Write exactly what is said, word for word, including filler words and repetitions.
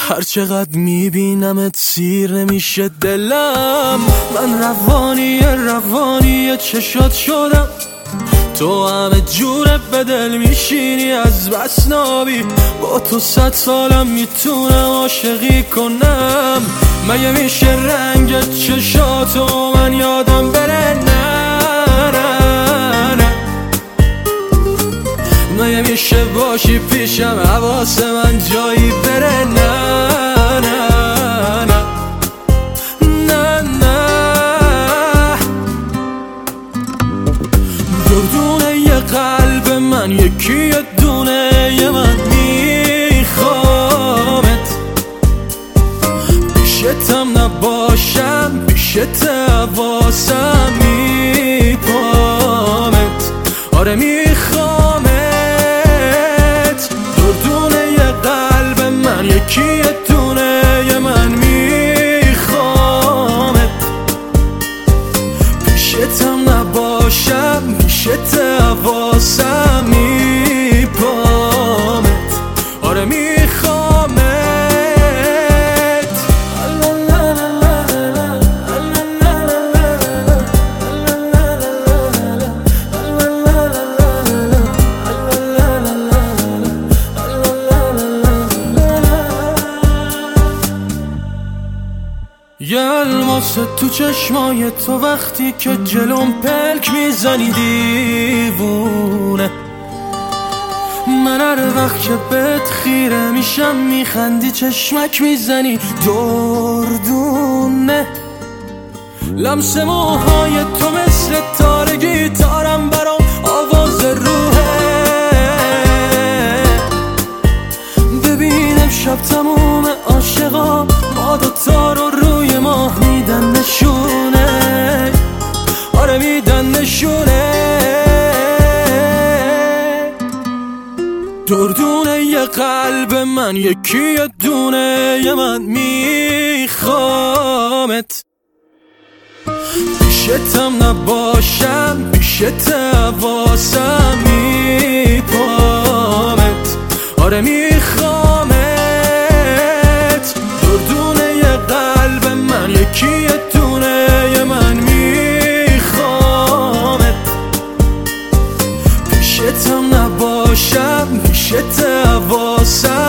هر چقدر میبینمت سیر نمیشه دلم. من روانی روانی چشات شدم، تو همه جوره به دل میشینی از بس نابی. با تو صد سالم میتونم عاشقی کنم. مگه میشه رنگ چشاتو من یادم بره؟ نه نه نه. مگه میشه باشی پیشم حواس من جایی بره؟ نه نه نه نه نه. دردونه یه قلب من یکی یه دونه یه من میخوامت. پیشتم نباشم پیشت حواسم میپامت. آره میخوامت. دردونه یه قلب من یکی یه دونه یه من میخوامت. پیشتم نباشم پیشت حواسم میپامت. آره میخوامت. یه الماس تو چشمای تو وقتی که جلوم پلک میزنی دیوونه. من هر وقت که بهت خیره میشم میخندی چشمک میزنی دردونه. لمس موهای تو مثل تار گیتارم برام آواز روحه. ببینم شب تموم عاشقا ما دوتا رو روی ماه میدن نشونه. آره میدن نشونه. دردونه یه قلب من یکی یه دونه یه من میخوامت. پیشتم نباشم پیشت حواسم میپامت. آره میخوامت. دردونه یه قلب من یکی یه دونه یه من میخوامت. پیشتم نباشم پیشت حواسم